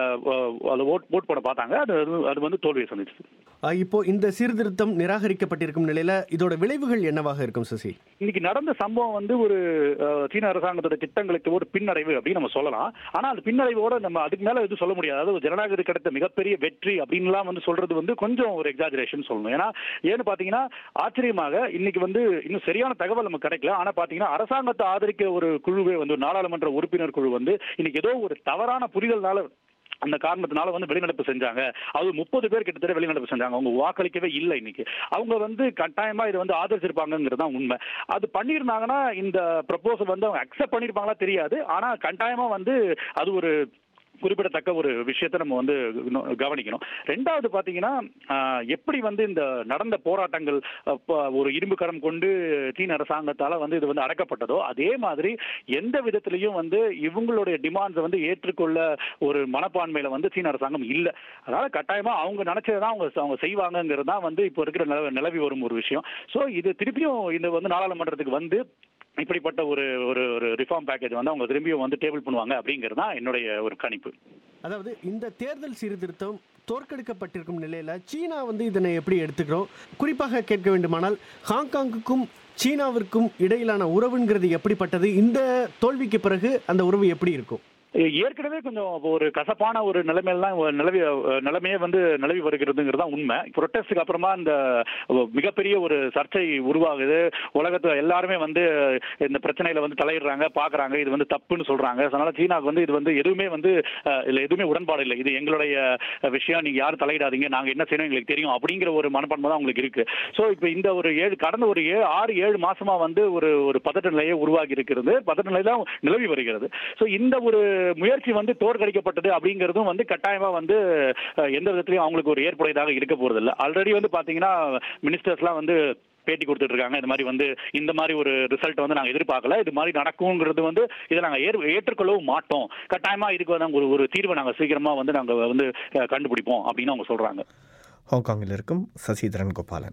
ஓட் போட பார்த்தாங்க. அது அது வந்து தோல்வியை சந்திச்சது. இப்போ இந்த சீர்திருத்தம் நிராகரிக்கப்பட்டிருக்கும் நிலையில இதோட விளைவுகள் என்னவாக இருக்கும் சசி? இன்னைக்கு நடந்த சம்பவம் வந்து ஒரு சீன அரசாங்கத்தோட திட்டங்களுக்கு ஒரு பின்னடைவு அப்படின்னு நம்ம சொல்லலாம். ஆனா அந்த பின்னடைவோட நம்ம அதுக்கு மேல எதுவும் சொல்ல முடியாது. அதாவது ஜனநாயகத்துக்கு கிடைத்த மிகப்பெரிய வெற்றி அப்படின்லாம் வந்து சொல்றது வந்து கொஞ்சம் ஒரு எக்ஸாஜரேஷன் சொல்லணும். ஏன்னா ஏன்னு பாத்தீங்கன்னா ஆச்சரியமாக இன்னைக்கு வந்து இன்னும் சரியான தகவல் நமக்கு கிடைக்கல. ஆனா பாத்தீங்கன்னா அரசாங்கத்தை ஆதரிக்க ஒரு குழுவே வந்து நாடாளுமன்ற உறுப்பினர் குழு வந்து இன்னைக்கு ஏதோ ஒரு தவறான புரிதல்னால அந்த காரணத்தினால வந்து வெளிநடப்பு செஞ்சாங்க. அது முப்பது பேர் கிட்டத்தட்ட வெளிநடப்பு செஞ்சாங்க. அவங்க வாக்களிக்கவே இல்லை. இன்னைக்கு அவங்க வந்து கட்டாயமா இதை வந்து ஆதரிச்சிருப்பாங்கிறது தான் உண்மை. அது பண்ணியிருந்தாங்கன்னா இந்த ப்ரப்போசல் வந்து அவங்க அக்செப்ட் பண்ணிருப்பாங்களா தெரியாது. ஆனா கட்டாயமா வந்து அது ஒரு குறிப்பிடத்தக்க ஒரு விஷயத்தை நம்ம வந்து கவனிக்கணும். ரெண்டாவது பாத்தீங்கன்னா எப்படி வந்து இந்த நடந்த போராட்டங்கள் ஒரு இரும்பு கரம் கொண்டு சீன அரசாங்கத்தால வந்து இது வந்து அடக்கப்பட்டதோ அதே மாதிரி எந்த விதத்திலையும் வந்து இவங்களுடைய டிமாண்ட்ஸை வந்து ஏற்றுக்கொள்ள ஒரு மனப்பான்மையில வந்து சீன அரசாங்கம் இல்லை. அதனால கட்டாயமா அவங்க நினைச்சதுதான் அவங்க அவங்க செய்வாங்கிறது தான் வந்து இப்போ இருக்கிற நிலவி வரும் ஒரு விஷயம். ஸோ இது திருப்பியும் இந்த வந்து நாடாளுமன்றத்துக்கு வந்து இப்படிப்பட்ட ஒரு ஒரு ரிஃபார்ம் பேக்கேஜ் வந்து அவங்க திரும்பியும் வந்து டேபிள் பண்ணுவாங்க அப்படிங்கிறது தான் என்னுடைய ஒரு கணிப்பு. அதாவது இந்த தேர்தல் சீர்திருத்தம் தோற்கடிக்கப்பட்டிருக்கும் நிலையில சீனா வந்து இதனை எப்படி எடுத்துக்கிறோம்? குறிப்பாக கேட்க வேண்டுமானால் ஹாங்காங்குக்கும் சீனாவிற்கும் இடையிலான உறவுங்கிறது எப்படிப்பட்டது? இந்த தோல்விக்கு பிறகு அந்த உறவு எப்படி இருக்கும்? ஏற்கனவே கொஞ்சம் ஒரு கசப்பான ஒரு நிலைமையெல்லாம் நிலவி நிலைமையே வந்து நிலவி வருகிறதுங்கிறது தான் உண்மை. புரொட்டஸ்டுக்கு அப்புறமா இந்த மிகப்பெரிய ஒரு சர்ச்சை உருவாகுது. உலகத்துல எல்லாருமே வந்து இந்த பிரச்சனையில வந்து தலையிடுறாங்க, பாக்குறாங்க, இது வந்து தப்புன்னு சொல்றாங்க. அதனால சீனாவுக்கு வந்து இது வந்து எதுவுமே வந்து இல்ல எதுவுமே உடன்பாடு இல்லை, இது எங்களுடைய விஷயம், நீங்க யாரும் தலையிடாதீங்க, நாங்க என்ன செய்யணும் எங்களுக்கு தெரியும் அப்படிங்கிற ஒரு மனப்பான்மை தான் உங்களுக்கு இருக்கு. ஸோ இப்போ இந்த ஒரு ஏழு கடந்த ஒரு ஏழு ஆறு ஏழு மாசமா வந்து ஒரு ஒரு பதட்ட நிலையை உருவாகி இருக்கிறது. பதட்ட நிலை தான் நிலவி வருகிறது. ஸோ இந்த ஒரு முயற்சி வந்து தோற்கடிக்கப்பட்டது அப்படிங்கிறதும் வந்து கட்டாயமா வந்து எந்த விதத்திலையும் அவங்களுக்கு ஒரு ஏற்புடையதாக இருக்க போறது இல்லை. ஆல்ரெடி வந்து பாத்தீங்கன்னா மினிஸ்டர்ஸ்லாம் வந்து பேட்டி கொடுத்துட்டு இருக்காங்க. இந்த மாதிரி வந்து இந்த மாதிரி ஒரு ரிசல்ட் வந்து நாங்கள் எதிர்பார்க்கல, இது மாதிரி நடக்கும்ங்கிறது வந்து இதை நாங்கள் ஏற்றுக்கொள்ளவும் மாட்டோம், கட்டாயமா இதுக்கு வந்து ஒரு ஒரு தீர்வை நாங்கள் சீக்கிரமா வந்து நாங்கள் வந்து கண்டுபிடிப்போம் அப்படின்னு அவங்க சொல்றாங்க. ஹாங்காங்கில் இருக்கும் சசிதரன் கோபாலன்.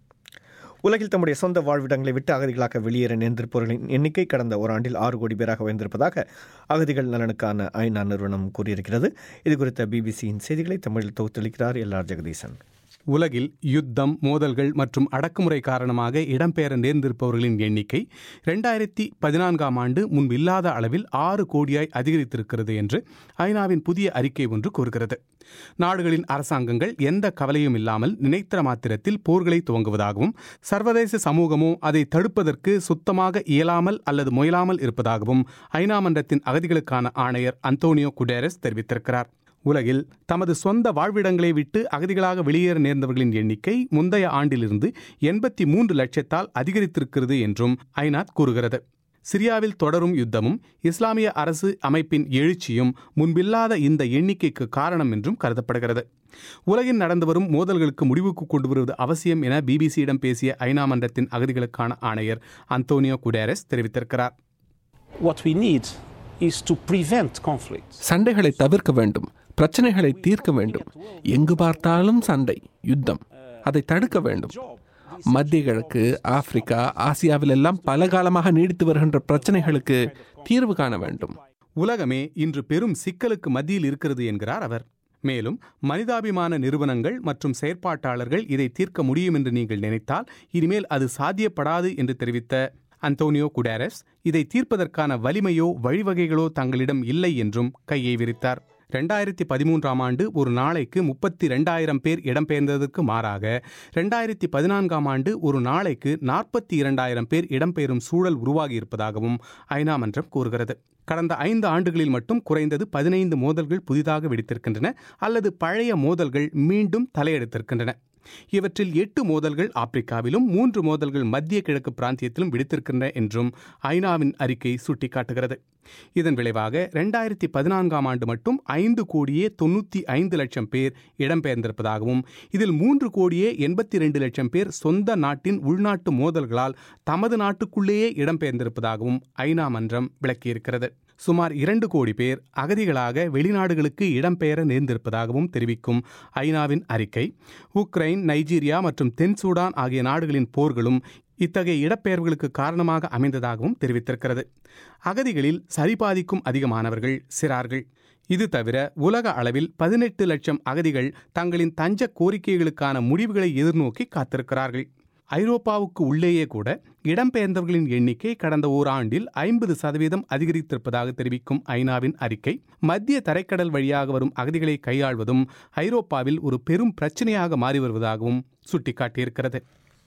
உலகில் தம்முடைய சொந்த வாழ்விடங்களை விட்டு அகதிகளாக வெளியேற நேர்ந்திருப்பவர்களின் எண்ணிக்கை கடந்த ஓராண்டில் ஆறு கோடி பேராக உயர்ந்திருப்பதாக அகதிகள் நலனுக்கான ஐநா நிறுவனம் கூறியிருக்கிறது. இது குறித்த பிபிசியின் செய்திகளை தமிழில் தொகுத்தளிக்கிறார் எல் ஆர் ஜெகதீசன். உலகில் யுத்தம், மோதல்கள் மற்றும் அடக்குமுறை காரணமாக இடம்பெயர நேர்ந்திருப்பவர்களின் எண்ணிக்கை இரண்டாயிரத்தி பதினான்காம் ஆண்டு முன்பில்லாத அளவில் ஆறு கோடியாய் அதிகரித்திருக்கிறது என்று ஐநாவின் புதிய அறிக்கை ஒன்று கூறுகிறது. நாடுகளின் அரசாங்கங்கள் எந்த கவலையும் இல்லாமல் நினைத்த மாத்திரத்தில் போர்களை துவங்குவதாகவும் சர்வதேச சமூகமோ அதை தடுப்பதற்கு சுத்தமாக இயலாமல் அல்லது முயலாமல் இருப்பதாகவும் ஐநா மன்றத்தின் அகதிகளுக்கான ஆணையர் அந்தோனியோ குடேரஸ் தெரிவித்திருக்கிறார். உலகில் தமது சொந்த வாழ்விடங்களை விட்டு அகதிகளாக வெளியேற நேர்ந்தவர்களின் எண்ணிக்கை முந்தைய ஆண்டிலிருந்து எண்பத்தி மூன்று லட்சத்தால் அதிகரித்திருக்கிறது என்றும் ஐநா கூறுகிறது. சிரியாவில் தொடரும் யுத்தமும் இஸ்லாமிய அரசு அமைப்பின் எழுச்சியும் முன்பில்லாத இந்த எண்ணிக்கைக்கு காரணம் என்றும் கருதப்படுகிறது. உலகில் நடந்து வரும் மோதல்களுக்கு முடிவுக்கு கொண்டு வருவது அவசியம் என பிபிசியிடம் பேசிய ஐநா மன்றத்தின் அகதிகளுக்கான ஆணையர் அந்தோனியோ குடேரஸ் தெரிவித்திருக்கிறார். What we need is to prevent conflict. சண்டைகளை தவிர்க்க வேண்டும், பிரச்சனைகளை தீர்க்க வேண்டும். எங்கு பார்த்தாலும் சண்டை, யுத்தம், அதை தடுக்க வேண்டும். மத்திய கிழக்கு, ஆப்பிரிக்கா, ஆசியாவில் எல்லாம் பல காலமாக நீடித்து வருகின்ற பிரச்சனைகளுக்கு தீர்வு காண வேண்டும். உலகமே இன்று பெரும் சிக்கலுக்கு மத்தியில் இருக்கிறது என்கிறார் அவர். மேலும் மனிதாபிமான நிறுவனங்கள் மற்றும் செயற்பாட்டாளர்கள் இதை தீர்க்க முடியும் என்று நீங்கள் நினைத்தால் இனிமேல் அது சாத்தியப்படாது என்று தெரிவித்த அந்தோனியோ குடேரஸ் இதை தீர்ப்பதற்கான வலிமையோ வழிவகைகளோ தங்களிடம் இல்லை என்றும் கையை விரித்தார். ரெண்டாயிரத்தி பதிமூன்றாம் ஆண்டு ஒரு நாளைக்கு முப்பத்தி ரெண்டாயிரம் பேர் இடம்பெயர்ந்ததற்கு மாறாக ரெண்டாயிரத்தி பதினான்காம் ஆண்டு ஒரு நாளைக்கு நாற்பத்தி இரண்டாயிரம் பேர் இடம்பெயரும் சூழல் உருவாகி இருப்பதாகவும் ஐநா மன்றம் கூறுகிறது. கடந்த ஐந்து ஆண்டுகளில் மட்டும் குறைந்தது பதினைந்து மோதல்கள் புதிதாக வெடித்திருக்கின்றன அல்லது பழைய மோதல்கள் மீண்டும் தலையெடுத்திருக்கின்றன. இவற்றில் எட்டு மோதல்கள் ஆப்பிரிக்காவிலும் மூன்று மோதல்கள் மத்திய கிழக்கு பிராந்தியத்திலும் வெடித்திருக்கின்றன என்றும் ஐநாவின் அறிக்கை சுட்டிக்காட்டுகிறது. இதன் விளைவாக இரண்டாயிரத்தி பதினான்காம் ஆண்டு மட்டும் ஐந்து கோடியே தொண்ணூற்றி ஐந்து லட்சம் பேர் இடம்பெயர்ந்திருப்பதாகவும் இதில் மூன்று கோடியே எண்பத்தி இரண்டு லட்சம் பேர் சொந்த நாட்டின் உள்நாட்டு மோதல்களால் தமது நாட்டுக்குள்ளேயே இடம்பெயர்ந்திருப்பதாகவும் ஐநா மன்றம் விளக்கியிருக்கிறது. சுமார் இரண்டு கோடி பேர் அகதிகளாக வெளிநாடுகளுக்கு இடம்பெயர நேர்ந்திருப்பதாகவும் தெரிவிக்கும் ஐநாவின் அறிக்கை உக்ரைன், நைஜீரியா மற்றும் தென் சூடான் ஆகிய நாடுகளின் போர்களும் இத்தகைய இடப்பெயர்வுகளுக்கு காரணமாக அமைந்ததாகவும் தெரிவித்திருக்கிறது. அகதிகளில் சரிபாதிக்கும் அதிகமானவர்கள் சிறார்கள். இது தவிர உலக அளவில் பதினெட்டு லட்சம் அகதிகள் தங்களின் தஞ்ச கோரிக்கைகளுக்கான முடிவுகளை எதிர்நோக்கி காத்திருக்கிறார்கள். ஐரோப்பாவுக்கு உள்ளேயே கூட இடம்பெயர்ந்தவர்களின் எண்ணிக்கை கடந்த ஓராண்டில் ஐம்பது சதவீதம் அதிகரித்திருப்பதாக தெரிவிக்கும் ஐநாவின் அறிக்கை மத்திய தரைக்கடல் வழியாக வரும் அகதிகளை கையாள்வதும் ஐரோப்பாவில் ஒரு பெரும் பிரச்சனையாக மாறி வருவதாகவும் சுட்டிக்காட்டியிருக்கிறது.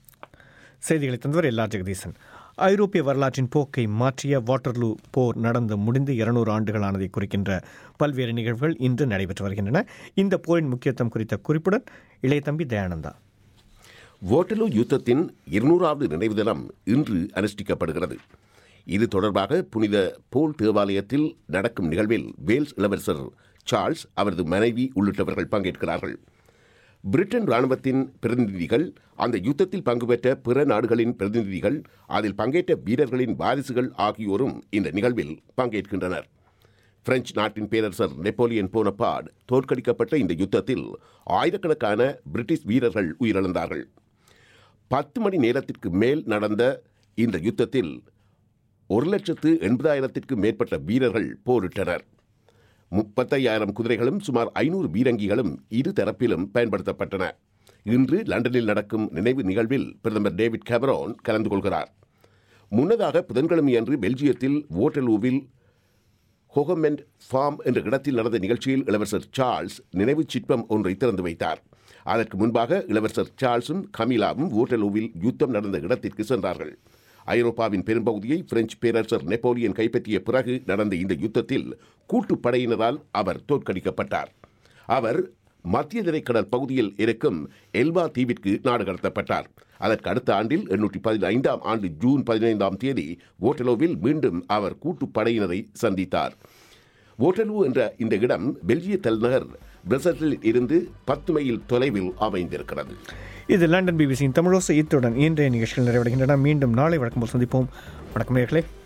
செய்திகளை தந்தவர் எல் ஆர் ஜெகதீசன். ஐரோப்பிய வரலாற்றின் போக்கை மாற்றிய வாட்டர்லூ போர் நடந்து முடிந்து இருநூறு ஆண்டுகளானதை குறிக்கின்ற பல்வேறு நிகழ்வுகள் இன்று நடைபெற்று வருகின்றன. இந்த போரின் முக்கியத்துவம் குறித்த குறிப்புடன் இளைய தம்பி தயானந்தா. வாட்டர்லூ யுத்தத்தின் இருநூறாவது நினைவு தினம் இன்று அனுஷ்டிக்கப்படுகிறது. இது தொடர்பாக புனித போல் தேவாலயத்தில் நடக்கும் நிகழ்வில் வேல்ஸ் இளவரசர் சார்ல்ஸ், அவரது மனைவி உள்ளிட்டவர்கள் பங்கேற்கிறார்கள். பிரிட்டன் இராணுவத்தின் பிரதிநிதிகள், அந்த யுத்தத்தில் பங்கு பெற்ற பிற நாடுகளின் பிரதிநிதிகள், அதில் பங்கேற்ற வீரர்களின் வாரிசுகள் ஆகியோரும் இந்த நிகழ்வில் பங்கேற்கின்றனர். பிரெஞ்சு நாட்டின் பேரரசர் நெப்போலியன் போனபார்ட் தோற்கடிக்கப்பட்ட இந்த யுத்தத்தில் ஆயிரக்கணக்கான பிரிட்டிஷ் வீரர்கள் உயிரிழந்தார்கள். பத்து மணி நேரத்திற்கு மேல் நடந்த இந்த யுத்தத்தில் ஒரு லட்சத்து எண்பதாயிரத்திற்கு மேற்பட்ட வீரர்கள் போரிட்டனர். முப்பத்தையாயிரம் குதிரைகளும் சுமார் ஐநூறு பீரங்கிகளும் இரு தரப்பிலும் பயன்படுத்தப்பட்டன. இன்று லண்டனில் நடக்கும் நினைவு நிகழ்வில் பிரதமர் டேவிட் கேமரோன் கலந்து கொள்கிறார். முன்னதாக புதன்கிழமையன்று பெல்ஜியத்தில் வாட்டர்லூவில் ஹோகமெண்ட் ஃபார்ம் என்ற இடத்தில் நடந்த நிகழ்ச்சியில் இளவரசர் சார்ல்ஸ் நினைவு சிற்பம் ஒன்றை திறந்து வைத்தார். அதற்கு முன்பாக இளவரசர் சார்ல்ஸும் கமிலாவும் வாட்டர்லூவில் யுத்தம் நடந்த இடத்திற்கு சென்றார்கள். ஐரோப்பாவின் பெரும்பகுதியை பிரெஞ்சு பேரரசர் நெப்போலியன் கைப்பற்றிய பிறகு நடந்த இந்த யுத்தத்தில் கூட்டுப்படையினரால் அவர் தோற்கடிக்கப்பட்டார். அவர் மத்திய தரைக்கடல் பகுதியில் இருக்கும் எல்பா தீவிற்கு நாடு கடத்தப்பட்டார். அதற்கு அடுத்த ஆண்டில் எண்ணூற்றி பதினைந்தாம் ஆண்டு ஜூன் பதினைந்தாம் தேதி வாட்டர்லூவில் மீண்டும் அவர் கூட்டுப்படையினரை சந்தித்தார். ஓட்டலூ என்ற இந்த இடம் பெல்ஜிய தலைநகர் பிரசல்ஸில் இருந்து பத்து மைல் தொலைவில் அமைந்திருக்கிறது. இது லண்டன் பிபிசியின் தமிழோசை. இத்துடன் இன்றைய நிகழ்ச்சிகள் நிறைவடைகின்றன. மீண்டும் நாளை வழக்கம் போல் சந்திப்போம். வணக்கம் நேயர்களே.